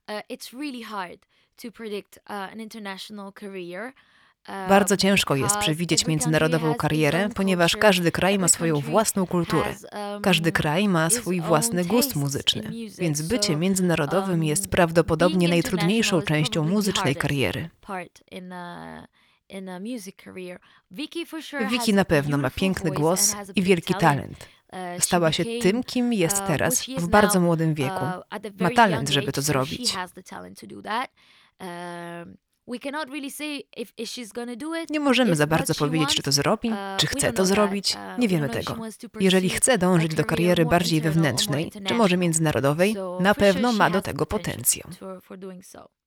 it's really hard to predict an international career. Bardzo ciężko jest przewidzieć międzynarodową karierę, ponieważ każdy kraj ma swoją własną kulturę. Każdy kraj ma swój własny gust muzyczny, więc bycie międzynarodowym jest prawdopodobnie najtrudniejszą częścią muzycznej kariery. Vicky na pewno ma piękny głos i wielki talent. Stała się tym, kim jest teraz w bardzo młodym wieku. Ma talent, żeby to zrobić. Nie możemy za bardzo powiedzieć, czy to zrobi, czy chce to zrobić. Nie wiemy tego. Jeżeli chce dążyć do kariery bardziej wewnętrznej, czy może międzynarodowej, na pewno ma do tego potencjał.